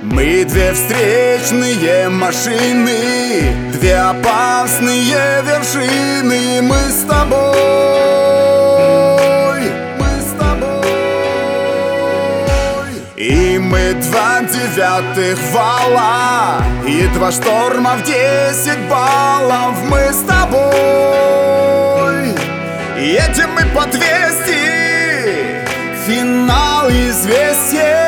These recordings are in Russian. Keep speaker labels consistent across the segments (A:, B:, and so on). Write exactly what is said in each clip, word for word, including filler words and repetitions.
A: Мы две встречные машины, две опасные вершины. Мы с тобой, мы с тобой. И мы два девятых вала, и два шторма в десять баллов. Мы с тобой, едем мы по двести, финал известен.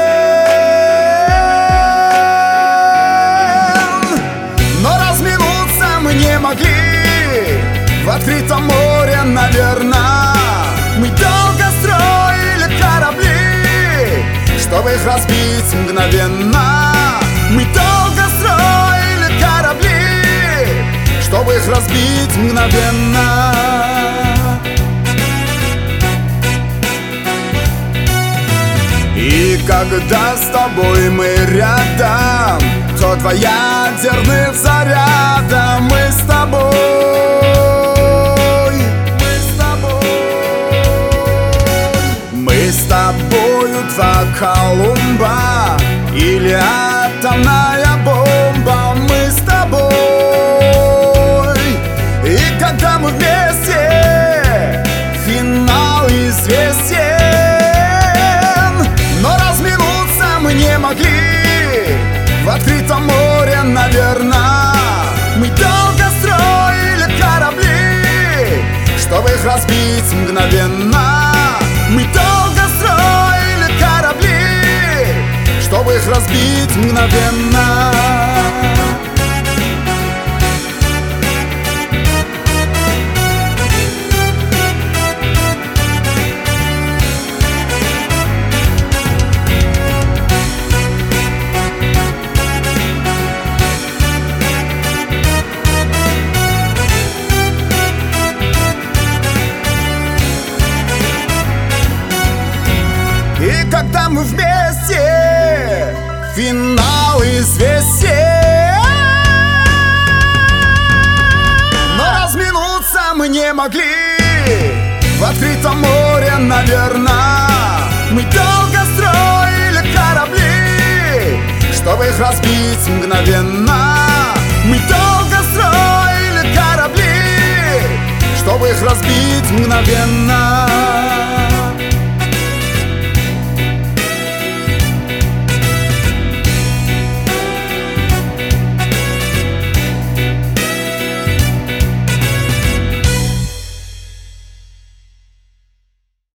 A: Могли в открытом море, наверное. Мы долго строили корабли, чтобы их разбить мгновенно. Мы долго строили корабли, чтобы их разбить мгновенно. И когда с тобой мы рядом, то два ядерных заряда. Мы с тобой, мы с тобой. Мы с тобою два Колумба или атомная бомба. Мы с тобой. И когда мы вместе, финал известен. Но разминуться мы не могли в открытом море, наверное. Мы долго строили корабли, чтобы их разбить мгновенно. Мы долго строили корабли, чтобы их разбить мгновенно. И когда мы вместе, финал известен. Но разминуться мы не могли в открытом море, наверное. Мы долго строили корабли, чтобы их разбить мгновенно. Мы долго строили корабли, чтобы их разбить мгновенно.